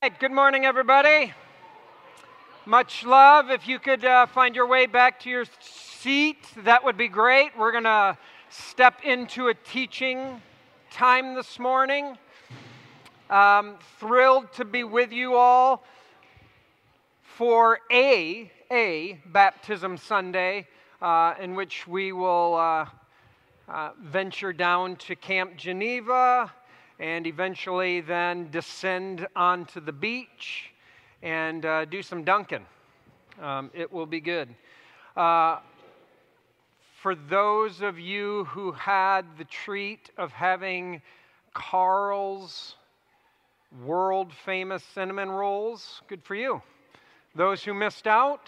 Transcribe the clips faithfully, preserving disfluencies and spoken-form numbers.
Right, good morning, everybody. Much love. If you could uh, find your way back to your seat, that would be great. We're going to step into a teaching time this morning. Um, thrilled to be with you all for a, a Baptism Sunday, uh, in which we will uh, uh, venture down to Camp Geneva and eventually then descend onto the beach and uh, do some dunking. Um, it will be good. Uh, for those of you who had the treat of having Carl's world-famous cinnamon rolls, good for you. Those who missed out,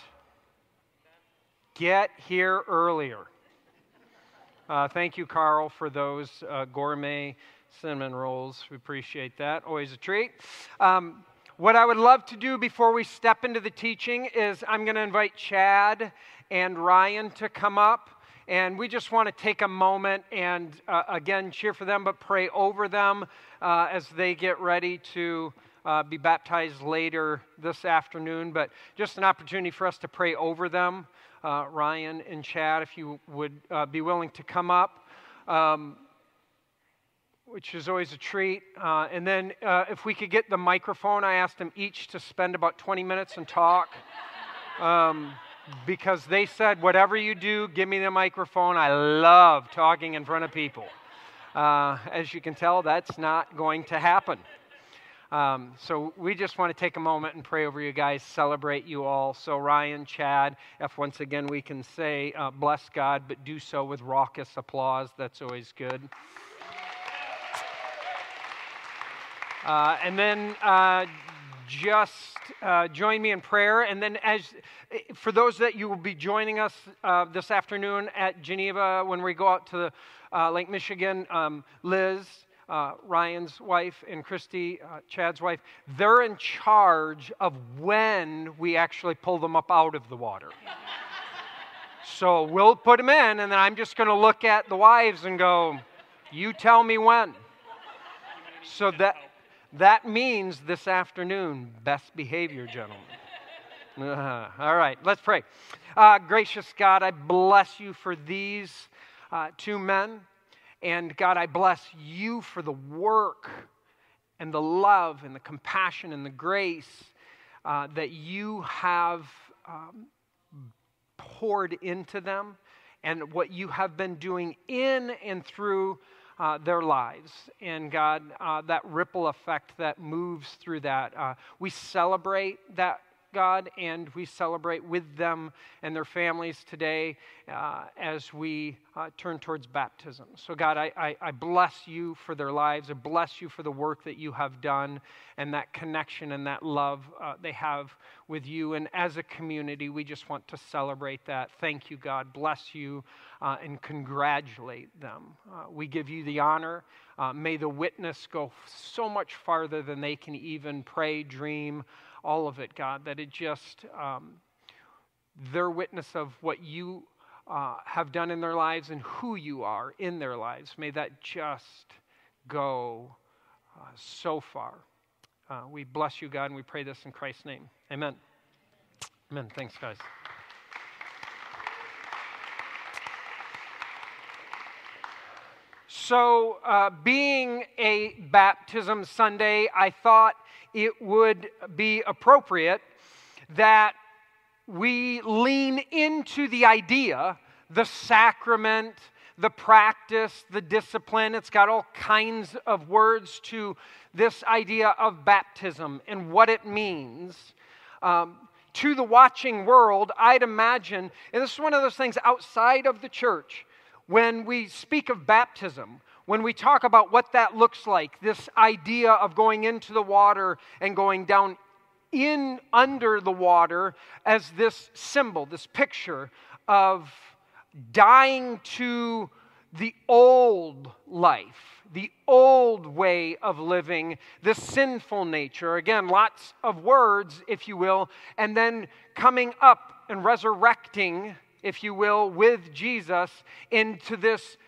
get here earlier. Uh, thank you, Carl, for those uh, gourmet cinnamon rolls. We appreciate that. Always a treat. Um, what I would love to do before we step into the teaching is I'm going to invite Chad and Ryan to come up. And we just want to take a moment and, uh, again, cheer for them, but pray over them uh, as they get ready to uh, be baptized later this afternoon. But just an opportunity for us to pray over them. Uh, Ryan and Chad, if you would uh, be willing to come up. Um, which is always a treat. Uh, and then uh, if we could get the microphone, I asked them each to spend about twenty minutes and talk. Um, because they said, whatever you do, give me the microphone. I love talking in front of people. Uh, as you can tell, that's not going to happen. Um, so we just want to take a moment and pray over you guys, celebrate you all. So Ryan, Chad, if once again we can say, uh, bless God, but do so with raucous applause. That's always good. Uh, and then uh, just uh, join me in prayer. And then as for those that you will be joining us uh, this afternoon at Geneva when we go out to the, uh, Lake Michigan, um, Liz, uh, Ryan's wife, and Christy, uh, Chad's wife, they're in charge of when we actually pull them up out of the water. So we'll put them in, and then I'm just going to look at the wives and go, you tell me when. So that... That means this afternoon, best behavior, gentlemen. Uh, all right, let's pray. Uh, gracious God, I bless you for these uh, two men. And God, I bless you for the work and the love and the compassion and the grace uh, that you have um, poured into them and what you have been doing in and through Uh, their lives. And God, uh, that ripple effect that moves through that. Uh, we celebrate that, God, and we celebrate with them and their families today uh, as we uh, turn towards baptism. So God, I, I, I bless you for their lives. I bless you for the work that you have done and that connection and that love uh, they have with you. And as a community, we just want to celebrate that. Thank you, God. Bless you uh, and congratulate them. Uh, we give you the honor. Uh, may the witness go so much farther than they can even pray, dream, all of it, God, that it just, um, their witness of what you uh, have done in their lives and who you are in their lives, may that just go uh, so far. Uh, we bless you, God, and we pray this in Christ's name. Amen. Amen. Thanks, guys. So, uh, being a Baptism Sunday, I thought it would be appropriate that we lean into the idea, the sacrament, the practice, the discipline. It's got all kinds of words to this idea of baptism and what it means. Um, to the watching world, I'd imagine, and this is one of those things outside of the church, when we speak of baptism, when we talk about what that looks like, this idea of going into the water and going down in under the water as this symbol, this picture of dying to the old life, the old way of living, the sinful nature. Again, lots of words, if you will, and then coming up and resurrecting, if you will, with Jesus into this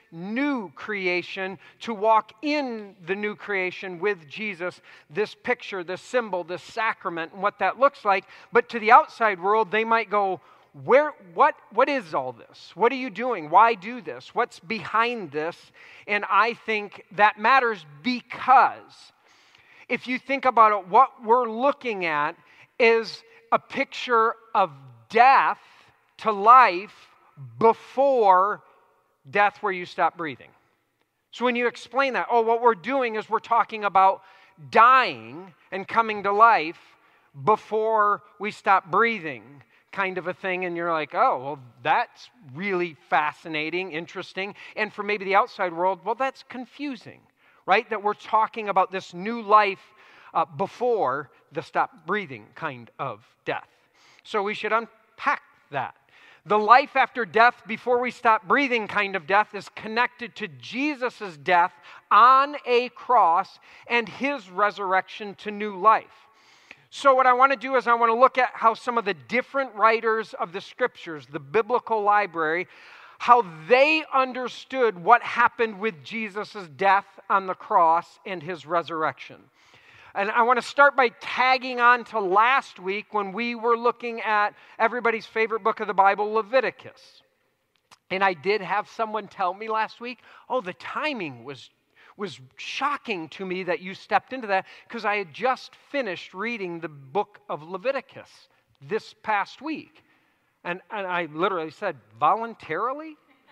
new creation, to walk in the new creation with Jesus, this picture, this symbol, this sacrament, and what that looks like. But to the outside world, they might go, Where, what, what is all this? What are you doing? Why do this? What's behind this? And I think that matters because if you think about it, what we're looking at is a picture of death to life before death where you stop breathing. So when you explain that, oh, what we're doing is we're talking about dying and coming to life before we stop breathing, kind of a thing, and you're like, oh, well, that's really fascinating, interesting, and for maybe the outside world, well, that's confusing, right? That we're talking about this new life uh, before the stop breathing kind of death. So we should unpack that. The life after death, before we stop breathing kind of death, is connected to Jesus' death on a cross and his resurrection to new life. So what I want to do is I want to look at how some of the different writers of the scriptures, the biblical library, how they understood what happened with Jesus' death on the cross and his resurrection. And I want to start by tagging on to last week when we were looking at everybody's favorite book of the Bible, Leviticus. And I did have someone tell me last week, oh, the timing was was shocking to me that you stepped into that because I had just finished reading the book of Leviticus this past week. And, and I literally said, voluntarily?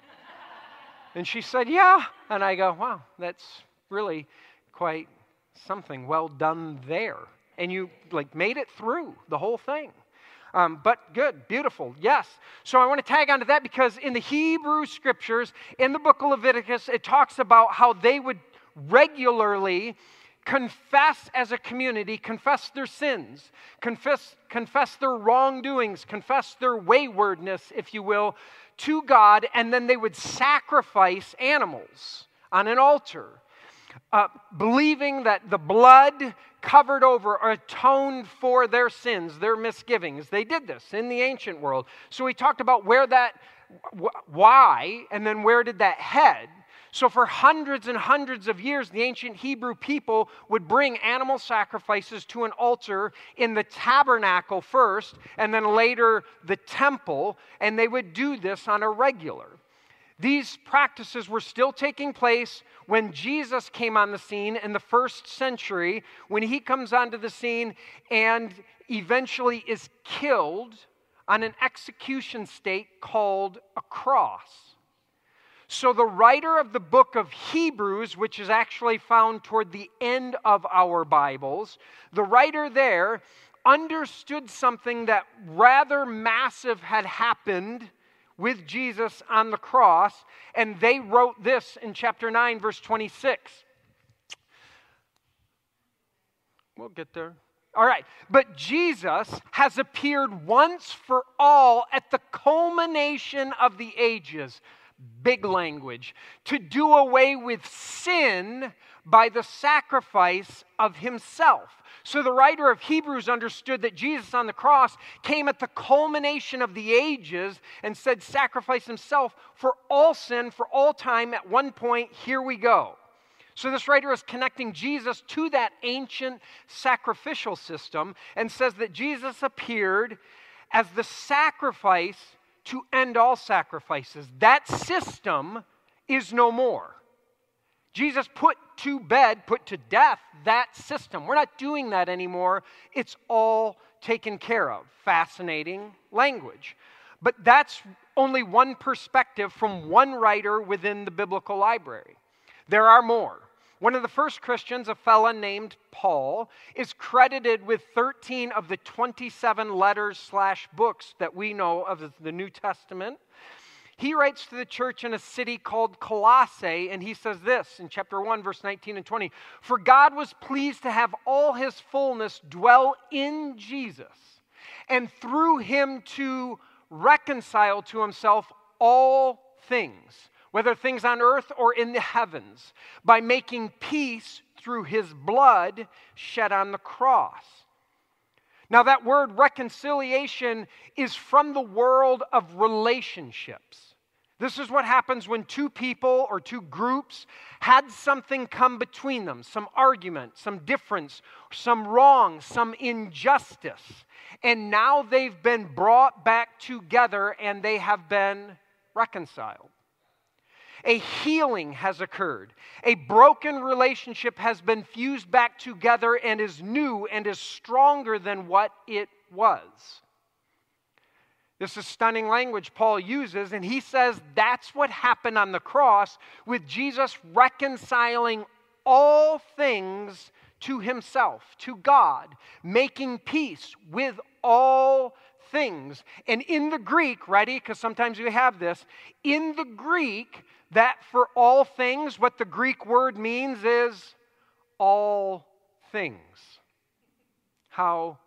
And she said, yeah. And I go, wow, that's really quite something. Well done there. And you like made it through the whole thing. Um, but good, beautiful, yes. So I want to tag onto that because in the Hebrew scriptures, in the book of Leviticus, it talks about how they would regularly confess as a community, confess their sins, confess, confess their wrongdoings, confess their waywardness, if you will, to God, and then they would sacrifice animals on an altar, uh, believing that the blood covered over or atoned for their sins, their misgivings. They did this in the ancient world. So we talked about where that, why, and then where did that head? So for hundreds and hundreds of years, the ancient Hebrew people would bring animal sacrifices to an altar in the tabernacle first, and then later the temple, and they would do this on a regular. These practices were still taking place when Jesus came on the scene in the first century, when he comes onto the scene and eventually is killed on an execution stake called a cross. So the writer of the book of Hebrews, which is actually found toward the end of our Bibles, the writer there understood something that rather massive had happened with Jesus on the cross, and they wrote this in chapter nine, verse twenty-six. We'll get there. All right, but Jesus has appeared once for all at the culmination of the ages. Big language. To do away with sin by the sacrifice of himself. So the writer of Hebrews understood that Jesus on the cross came at the culmination of the ages and said, sacrifice himself for all sin, for all time. At one point, here we go. So this writer is connecting Jesus to that ancient sacrificial system and says that Jesus appeared as the sacrifice to end all sacrifices. That system is no more. Jesus put to bed, put to death that system. We're not doing that anymore. It's all taken care of. Fascinating language. But that's only one perspective from one writer within the biblical library. There are more. One of the first Christians, a fella named Paul, is credited with thirteen of the twenty-seven letters slash books that we know of the New Testament. He writes to the church in a city called Colossae, and he says this in chapter one, verse nineteen and twenty. For God was pleased to have all his fullness dwell in Jesus, and through him to reconcile to himself all things, whether things on earth or in the heavens, by making peace through his blood shed on the cross. Now that word reconciliation is from the world of relationships. This is what happens when two people or two groups had something come between them, some argument, some difference, some wrong, some injustice. And now they've been brought back together and they have been reconciled. A healing has occurred. A broken relationship has been fused back together and is new and is stronger than what it was. This is stunning language Paul uses, and he says that's what happened on the cross with Jesus reconciling all things to himself, to God, making peace with all things. And in the Greek, ready, because sometimes we have this, in the Greek, that for all things, what the Greek word means is all things. How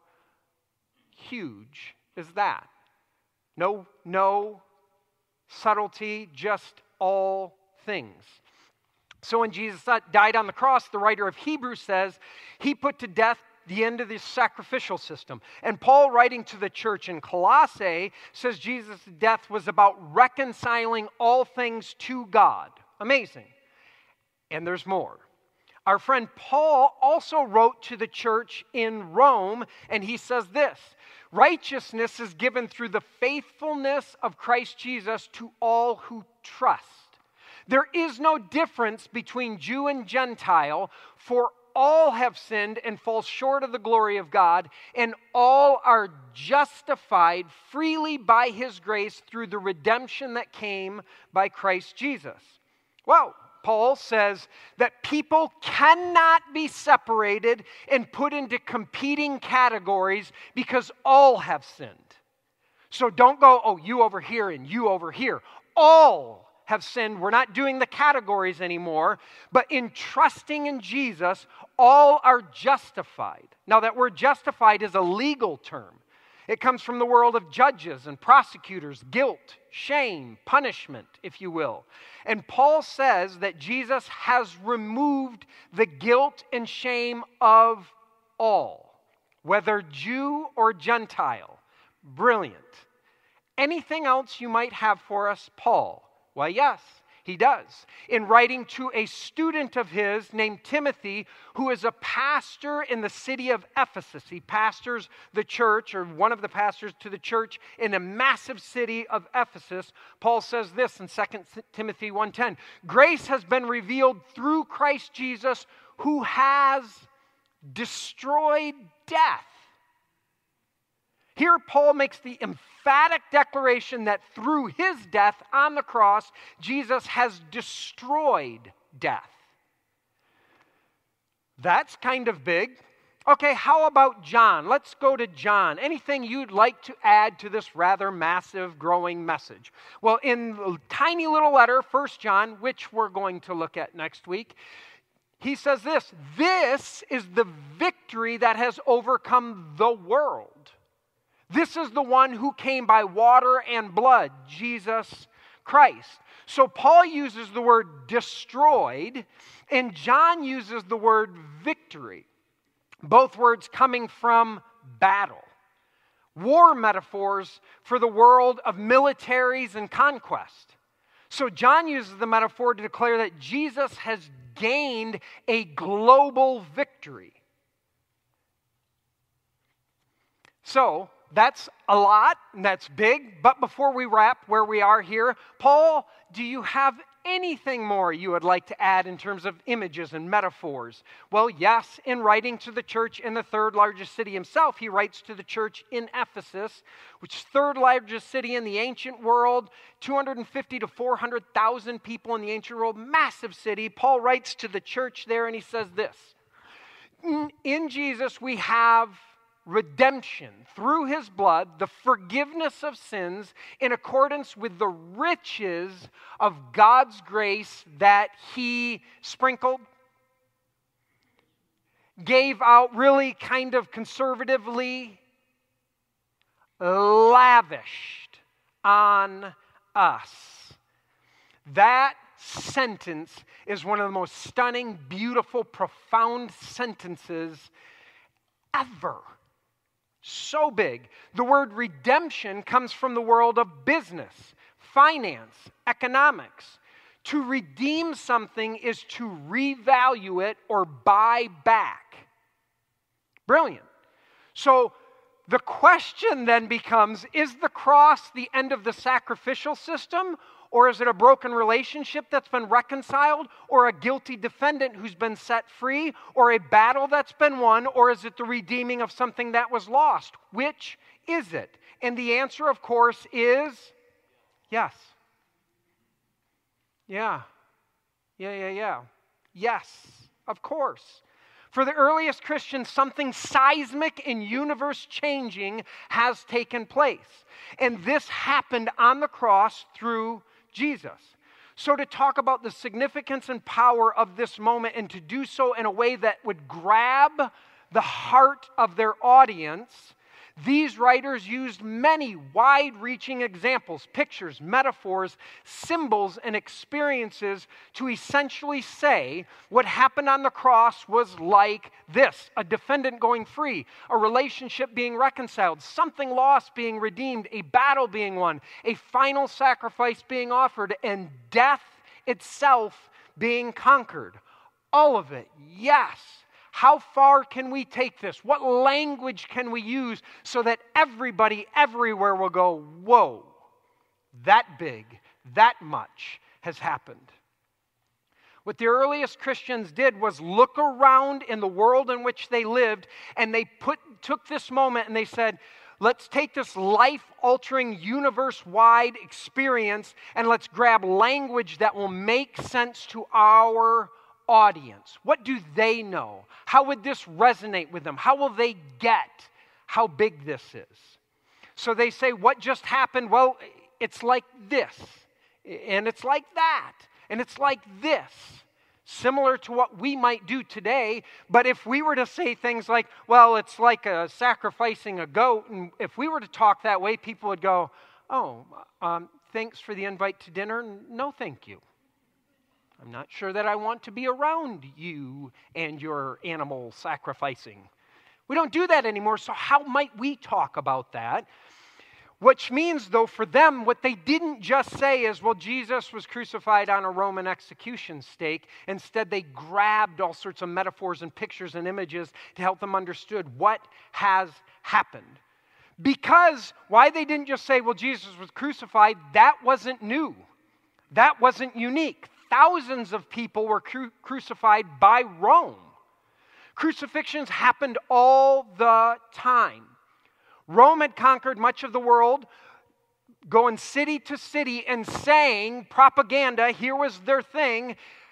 huge is that? No, no subtlety, just all things. So when Jesus died on the cross, the writer of Hebrews says, he put to death the end of the sacrificial system. And Paul, writing to the church in Colossae, says Jesus' death was about reconciling all things to God. Amazing. And there's more. Our friend Paul also wrote to the church in Rome, and he says this, righteousness is given through the faithfulness of Christ Jesus to all who trust. There is no difference between Jew and Gentile, for all have sinned and fall short of the glory of God, and all are justified freely by his grace through the redemption that came by Christ Jesus. Well, Paul says that people cannot be separated and put into competing categories because all have sinned. So don't go, oh, you over here and you over here. All have sinned. We're not doing the categories anymore, but in trusting in Jesus, all are justified. Now, that word justified is a legal term. It comes from the world of judges and prosecutors, guilt, shame, punishment, if you will. And Paul says that Jesus has removed the guilt and shame of all, whether Jew or Gentile. Brilliant. Anything else you might have for us, Paul? Why, yes, he does. In writing to a student of his named Timothy, who is a pastor in the city of Ephesus. He pastors the church, or one of the pastors to the church in a massive city of Ephesus. Paul says this in Second Timothy one ten. Grace has been revealed through Christ Jesus, who has destroyed death. Here, Paul makes the emphatic declaration that through his death on the cross, Jesus has destroyed death. That's kind of big. Okay, how about John? Let's go to John. Anything you'd like to add to this rather massive, growing message? Well, in a tiny little letter, First John, which we're going to look at next week, he says this, this is the victory that has overcome the world. This is the one who came by water and blood, Jesus Christ. So Paul uses the word destroyed, and John uses the word victory. Both words coming from battle. War metaphors for the world of militaries and conquest. So John uses the metaphor to declare that Jesus has gained a global victory. So, that's a lot, and that's big, but before we wrap where we are here, Paul, do you have anything more you would like to add in terms of images and metaphors? Well, yes, in writing to the church in the third largest city himself, he writes to the church in Ephesus, which is third largest city in the ancient world, two hundred fifty to four hundred thousand people in the ancient world, massive city. Paul writes to the church there, and he says this, in Jesus we have redemption through his blood, the forgiveness of sins in accordance with the riches of God's grace that he sprinkled, gave out really kind of conservatively, lavished on us. That sentence is one of the most stunning, beautiful, profound sentences ever. So big. The word redemption comes from the world of business, finance, economics. To redeem something is to revalue it or buy back. Brilliant. So the question then becomes, is the cross the end of the sacrificial system? Or is it a broken relationship that's been reconciled? Or a guilty defendant who's been set free? Or a battle that's been won? Or is it the redeeming of something that was lost? Which is it? And the answer, of course, is yes. Yeah. Yeah, yeah, yeah. Yes, of course. For the earliest Christians, something seismic and universe-changing has taken place. And this happened on the cross through Jesus. So to talk about the significance and power of this moment and to do so in a way that would grab the heart of their audience, these writers used many wide-reaching examples, pictures, metaphors, symbols, and experiences to essentially say what happened on the cross was like this: a defendant going free, a relationship being reconciled, something lost being redeemed, a battle being won, a final sacrifice being offered, and death itself being conquered. All of it, yes. How far can we take this? What language can we use so that everybody everywhere will go, whoa, that big, that much has happened? What the earliest Christians did was look around in the world in which they lived, and they put, took this moment and they said, let's take this life-altering, universe-wide experience and let's grab language that will make sense to our audience. What do they know? How would this resonate with them? How will they get how big this is? So they say, what just happened? Well, it's like this, and it's like that, and it's like this. Similar to what we might do today, but if we were to say things like, well, it's like a sacrificing a goat, and if we were to talk that way, people would go, oh, um, thanks for the invite to dinner. No, thank you. I'm not sure that I want to be around you and your animal sacrificing. We don't do that anymore, so how might we talk about that? Which means, though, for them, what they didn't just say is, well, Jesus was crucified on a Roman execution stake. Instead, they grabbed all sorts of metaphors and pictures and images to help them understand what has happened. Because why they didn't just say, well, Jesus was crucified, that wasn't new. That wasn't unique. Thousands of people were cru- crucified by Rome. Crucifixions happened all the time. Rome had conquered much of the world, going city to city and saying propaganda. Here was their thing: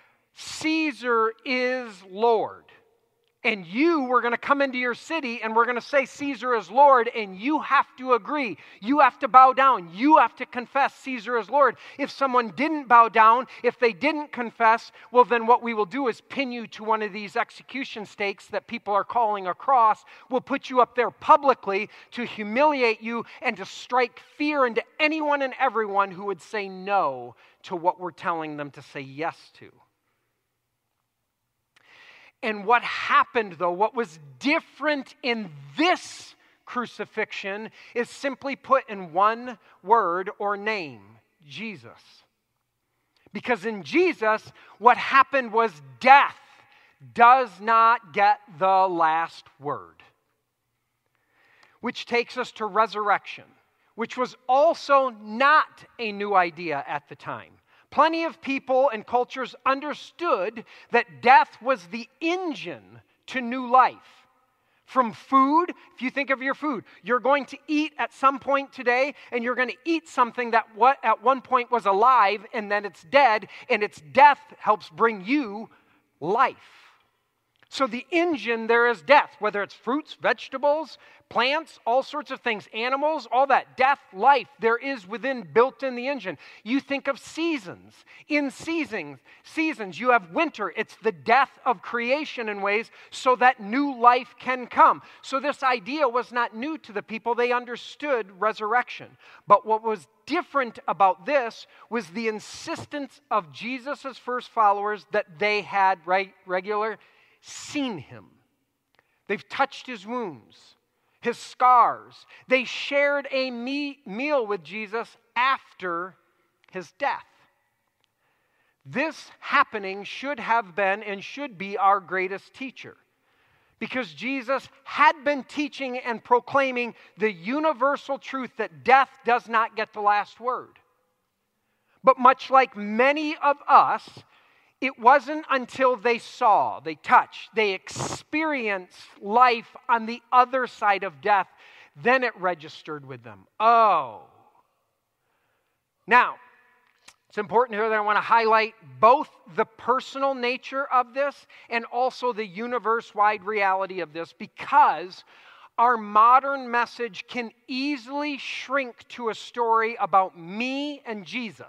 Caesar is Lord. And you were going to come into your city and we're going to say Caesar is Lord, and you have to agree. You have to bow down. You have to confess Caesar is Lord. If someone didn't bow down, if they didn't confess, well, then what we will do is pin you to one of these execution stakes that people are calling a cross. We'll put you up there publicly to humiliate you and to strike fear into anyone and everyone who would say no to what we're telling them to say yes to. And what happened, though, what was different in this crucifixion is simply put in one word or name: Jesus. Because in Jesus, what happened was death does not get the last word. Which takes us to resurrection, which was also not a new idea at the time. Plenty of people and cultures understood that death was the engine to new life. From food, if you think of your food, you're going to eat at some point today, and you're going to eat something that what at one point was alive, and then it's dead, and its death helps bring you life. So the engine there is death, whether it's fruits, vegetables, plants, all sorts of things, animals, all that. Death, life, there is within, built in the engine. You think of seasons. In seasons, seasons, you have winter. It's the death of creation in ways so that new life can come. So this idea was not new to the people. They understood resurrection. But what was different about this was the insistence of Jesus' first followers that they had right, regular seen him. They've touched his wounds, his scars. They shared a me- meal with Jesus after his death. This happening should have been and should be our greatest teacher, because Jesus had been teaching and proclaiming the universal truth that death does not get the last word. But much like many of us, it wasn't until they saw, they touched, they experienced life on the other side of death, then it registered with them. Oh. Now, it's important here that I want to highlight both the personal nature of this and also the universe-wide reality of this, because our modern message can easily shrink to a story about me and Jesus,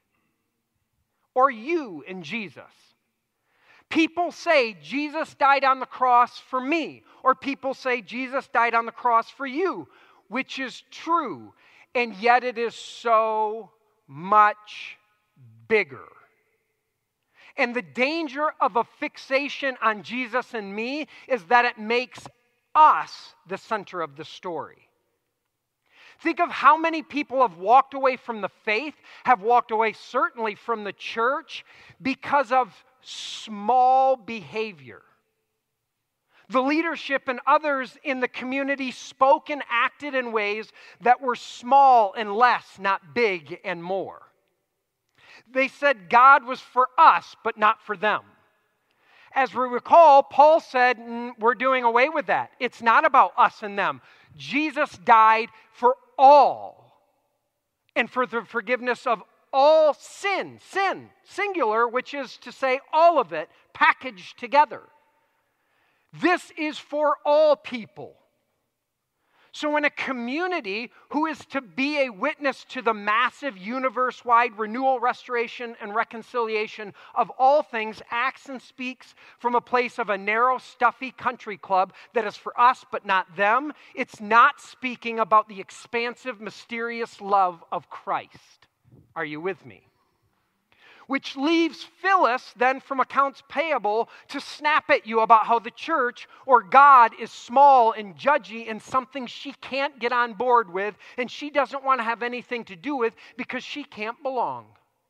or you and Jesus. People say Jesus died on the cross for me, or people say Jesus died on the cross for you, which is true, and yet it is so much bigger. And the danger of a fixation on Jesus and me is that it makes us the center of the story. Think of how many people have walked away from the faith, have walked away certainly from the church because of small behavior. The leadership and others in the community spoke and acted in ways that were small and less, not big and more. They said God was for us, but not for them. As we recall, Paul said, we're doing away with that. It's not about us and them. Jesus died for all, and for the forgiveness of all sin. Sin, singular, which is to say all of it, packaged together. This is for all people. So in a community who is to be a witness to the massive universe-wide renewal, restoration, and reconciliation of all things, acts and speaks from a place of a narrow, stuffy country club that is for us but not them, it's not speaking about the expansive, mysterious love of Christ. Are you with me? Which leaves Phyllis then from accounts payable to snap at you about how the church or God is small and judgy and something she can't get on board with and she doesn't want to have anything to do with because she can't belong.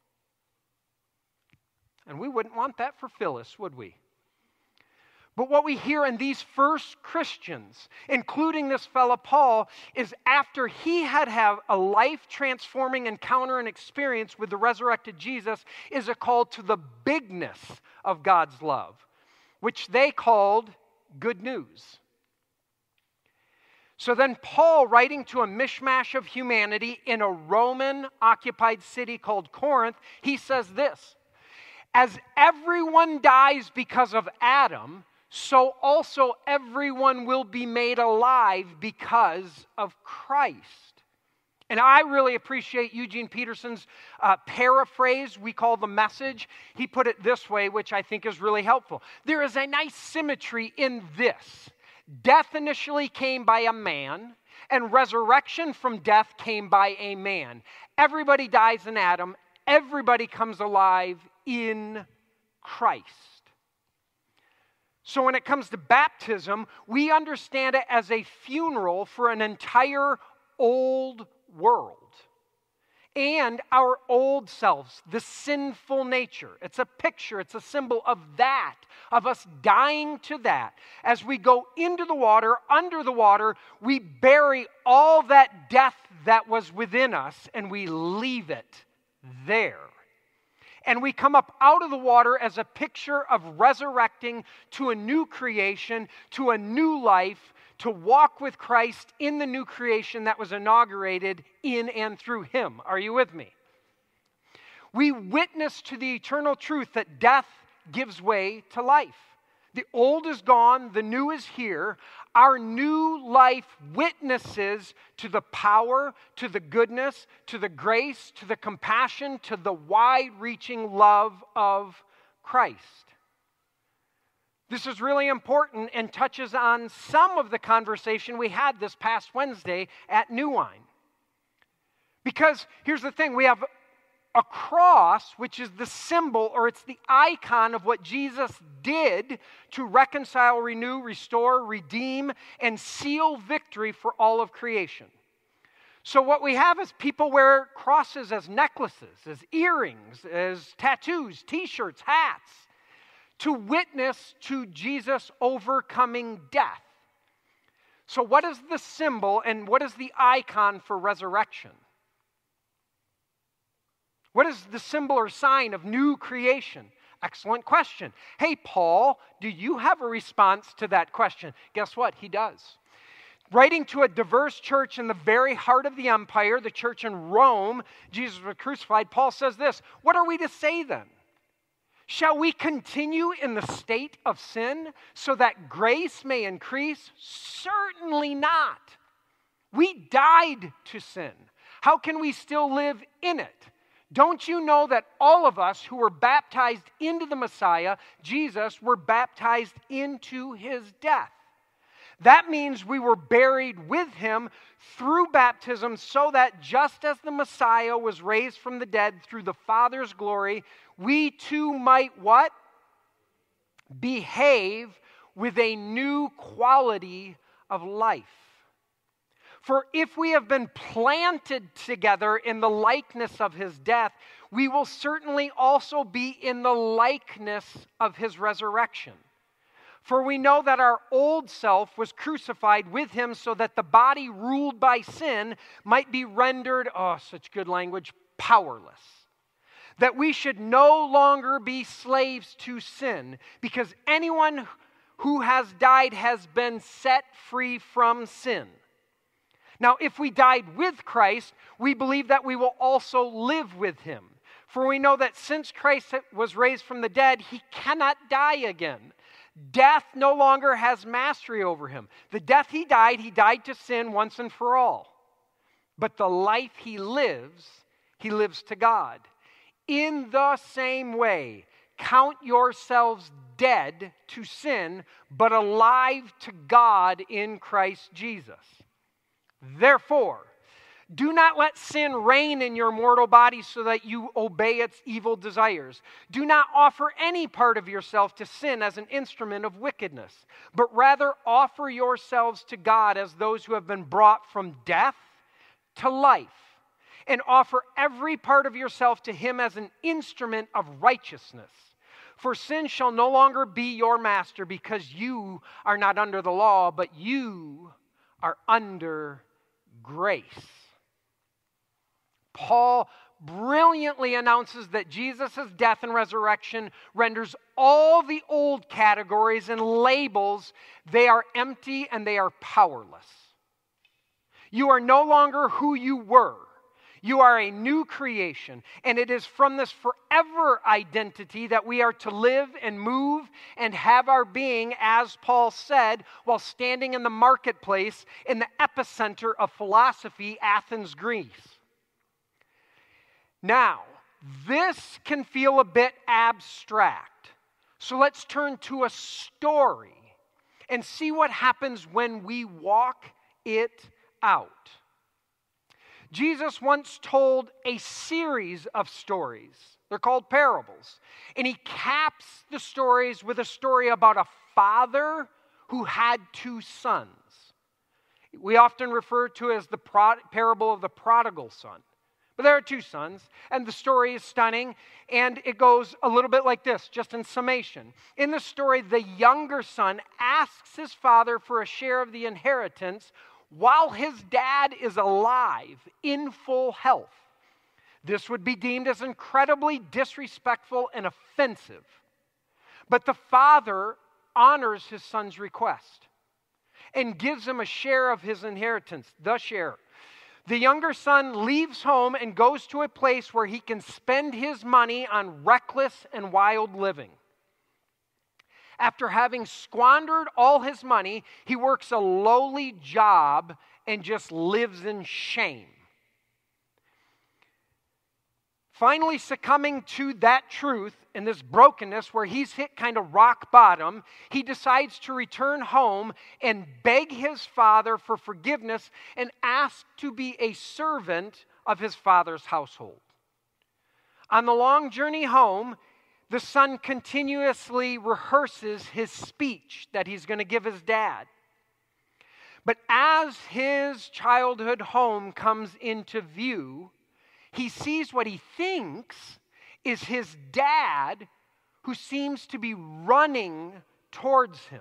And we wouldn't want that for Phyllis, would we? But what we hear in these first Christians, including this fellow Paul, is after he had had a life-transforming encounter and experience with the resurrected Jesus, is a call to the bigness of God's love, which they called good news. So then Paul, writing to a mishmash of humanity in a Roman-occupied city called Corinth, he says this: as everyone dies because of Adam, so also everyone will be made alive because of Christ. And I really appreciate Eugene Peterson's uh, paraphrase we call The Message. He put it this way, which I think is really helpful. There is a nice symmetry in this. Death initially came by a man, and resurrection from death came by a man. Everybody dies in Adam. Everybody comes alive in Christ. So when it comes to baptism, we understand it as a funeral for an entire old world and our old selves, the sinful nature. It's a picture, it's a symbol of that, of us dying to that. As we go into the water, under the water, we bury all that death that was within us and we leave it there. And we come up out of the water as a picture of resurrecting to a new creation, to a new life, to walk with Christ in the new creation that was inaugurated in and through Him. Are you with me? We witness to the eternal truth that death gives way to life. The old is gone, the new is here. Our new life witnesses to the power, to the goodness, to the grace, to the compassion, to the wide-reaching love of Christ. This is really important and touches on some of the conversation we had this past Wednesday at New Wine. Because here's the thing, we have a cross, which is the symbol or it's the icon of what Jesus did to reconcile, renew, restore, redeem, and seal victory for all of creation. So what we have is people wear crosses as necklaces, as earrings, as tattoos, t-shirts, hats, to witness to Jesus overcoming death. So what is the symbol and what is the icon for resurrection? What is the symbol or sign of new creation? Excellent question. Hey, Paul, do you have a response to that question? Guess what? He does. Writing to a diverse church in the very heart of the empire, the church in Rome, Jesus was crucified, Paul says this, what are we to say then? Shall we continue in the state of sin so that grace may increase? Certainly not. We died to sin. How can we still live in it? Don't you know that all of us who were baptized into the Messiah, Jesus, were baptized into his death? That means we were buried with him through baptism so that just as the Messiah was raised from the dead through the Father's glory, we too might what? Behave with a new quality of life. For if we have been planted together in the likeness of his death, we will certainly also be in the likeness of his resurrection. For we know that our old self was crucified with him so that the body ruled by sin might be rendered, oh, such good language, powerless. That we should no longer be slaves to sin, because anyone who has died has been set free from sin. Now, if we died with Christ, we believe that we will also live with him. For we know that since Christ was raised from the dead, he cannot die again. Death no longer has mastery over him. The death he died, he died to sin once and for all. But the life he lives, he lives to God. In the same way, count yourselves dead to sin, but alive to God in Christ Jesus. Therefore, do not let sin reign in your mortal body so that you obey its evil desires. Do not offer any part of yourself to sin as an instrument of wickedness, but rather offer yourselves to God as those who have been brought from death to life, and offer every part of yourself to him as an instrument of righteousness. For sin shall no longer be your master, because you are not under the law, but you are under grace. Paul brilliantly announces that Jesus' death and resurrection renders all the old categories and labels, they are empty and they are powerless. You are no longer who you were. You are a new creation, and it is from this forever identity that we are to live and move and have our being, as Paul said, while standing in the marketplace in the epicenter of philosophy, Athens, Greece. Now, this can feel a bit abstract, so let's turn to a story and see what happens when we walk it out. Jesus once told a series of stories. They're called parables. And he caps the stories with a story about a father who had two sons. We often refer to it as the prod- parable of the prodigal son. But there are two sons, and the story is stunning, and it goes a little bit like this, just in summation. In the story, the younger son asks his father for a share of the inheritance while his dad is alive, in full health. This would be deemed as incredibly disrespectful and offensive. But the father honors his son's request and gives him a share of his inheritance, the share. The younger son leaves home and goes to a place where he can spend his money on reckless and wild living. After having squandered all his money, he works a lowly job and just lives in shame. Finally succumbing to that truth and this brokenness where he's hit kind of rock bottom, he decides to return home and beg his father for forgiveness and ask to be a servant of his father's household. On the long journey home, the son continuously rehearses his speech that he's going to give his dad. But as his childhood home comes into view, he sees what he thinks is his dad, who seems to be running towards him.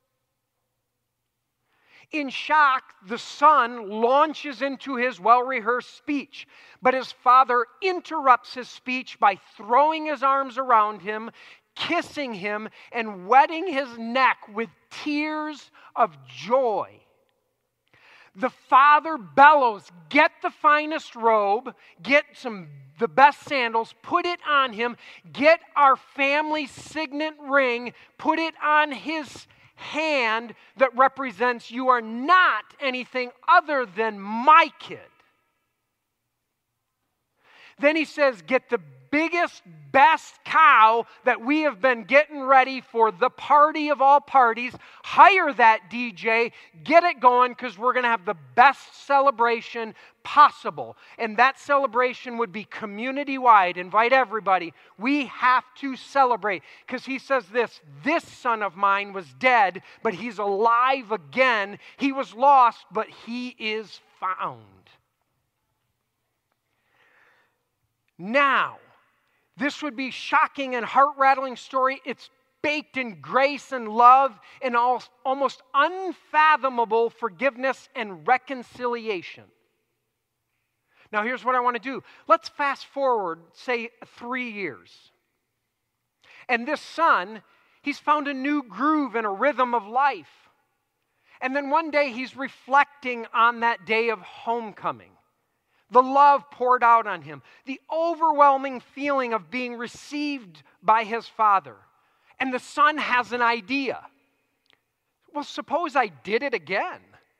In shock, the son launches into his well-rehearsed speech, but his father interrupts his speech by throwing his arms around him, kissing him, and wetting his neck with tears of joy. The father bellows, "Get the finest robe, get some the best sandals, put it on him, get our family signet ring, put it on his hand that represents you are not anything other than my kid." Then he says, "Get the biggest, best cow that we have been getting ready for the party of all parties. Hire that D J, get it going, because we're going to have the best celebration possible." And that celebration would be community-wide. Invite everybody. We have to celebrate. Because he says this, "This son of mine was dead, but he's alive again. He was lost, but he is found." Now, this would be shocking and heart-rattling story. It's baked in grace and love and almost unfathomable forgiveness and reconciliation. Now, here's what I want to do. Let's fast forward, say, three years. And this son, he's found a new groove and a rhythm of life. And then one day he's reflecting on that day of homecoming. The love poured out on him. The overwhelming feeling of being received by his father. And the son has an idea. Well, suppose I did it again.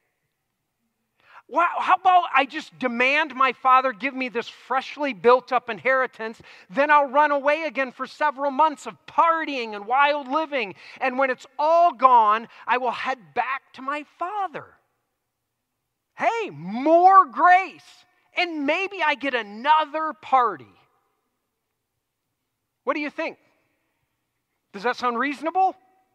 Wow, how about I just demand my father give me this freshly built up inheritance, then I'll run away again for several months of partying and wild living. And when it's all gone, I will head back to my father. Hey, more grace. And maybe I get another party. What do you think? Does that sound reasonable?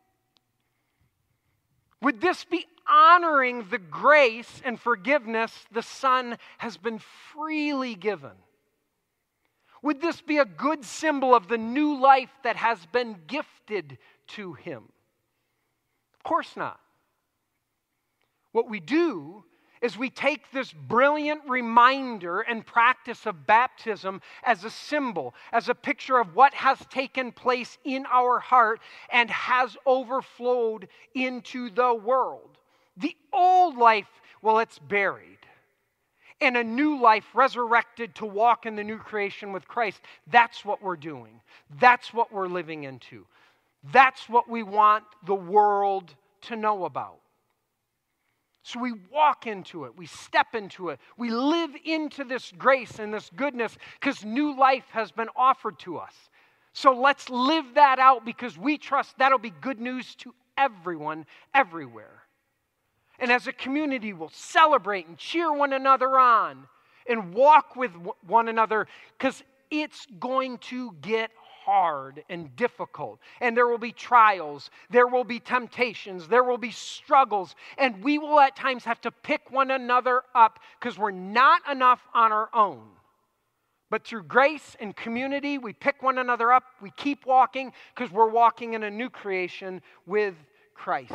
Would this be honoring the grace and forgiveness the Son has been freely given? Would this be a good symbol of the new life that has been gifted to him? Of course not. What we do is we take this brilliant reminder and practice of baptism as a symbol, as a picture of what has taken place in our heart and has overflowed into the world. The old life, well, it's buried. And a new life resurrected to walk in the new creation with Christ. That's what we're doing. That's what we're living into. That's what we want the world to know about. So we walk into it, we step into it, we live into this grace and this goodness because new life has been offered to us. So let's live that out because we trust that'll be good news to everyone, everywhere. And as a community, we'll celebrate and cheer one another on and walk with one another because it's going to get hard and difficult. And there will be trials, there will be temptations, there will be struggles, and we will at times have to pick one another up because we're not enough on our own. But through grace and community, we pick one another up, we keep walking because we're walking in a new creation with Christ.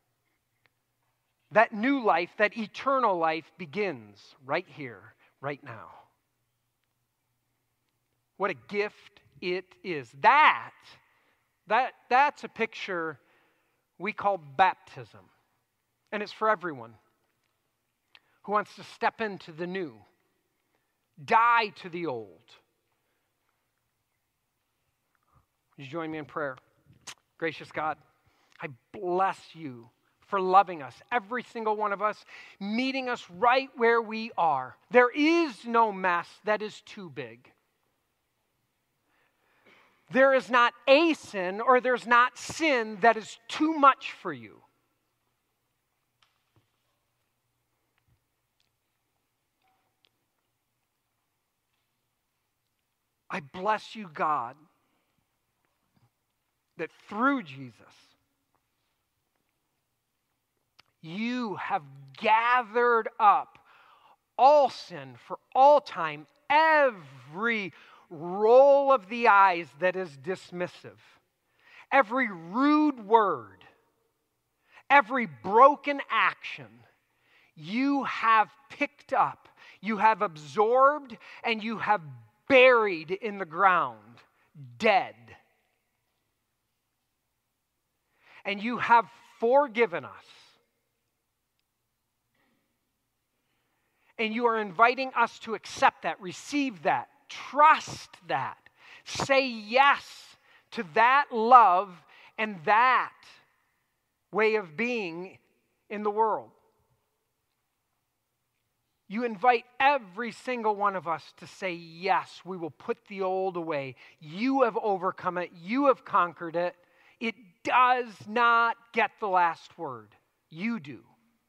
That new life, that eternal life begins right here, right now. What a gift it is. That, that, that's a picture we call baptism. And it's for everyone who wants to step into the new, die to the old. Would you join me in prayer? Gracious God, I bless you for loving us, every single one of us, meeting us right where we are. There is no mess that is too big. There is not a sin or there's not sin that is too much for you. I bless you, God, that through Jesus, You have gathered up all sin for all time, every roll of the eyes that is dismissive, every rude word, every broken action. You have picked up, you have absorbed, and you have buried in the ground, dead. And you have forgiven us. And you are inviting us to accept that, receive that, trust that, say yes to that love and that way of being in the world. You invite every single one of us to say, yes, we will put the old away. You have overcome it. You have conquered it. It does not get the last word. You do.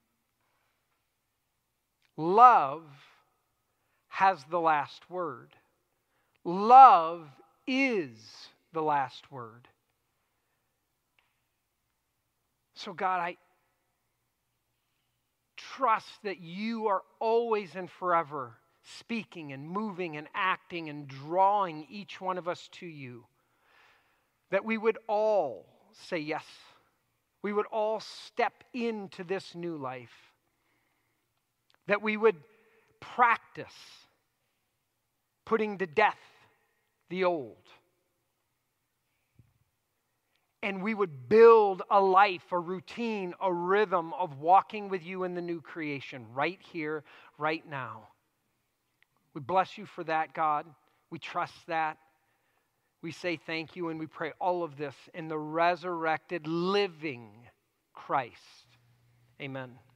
Love has the last word. Love is the last word. So God, I trust that you are always and forever speaking and moving and acting and drawing each one of us to you. That we would all say yes. We would all step into this new life. That we would practice putting to death the old. And we would build a life, a routine, a rhythm of walking with you in the new creation right here, right now. We bless you for that, God. We trust that. We say thank you, and we pray all of this in the resurrected, living Christ. Amen.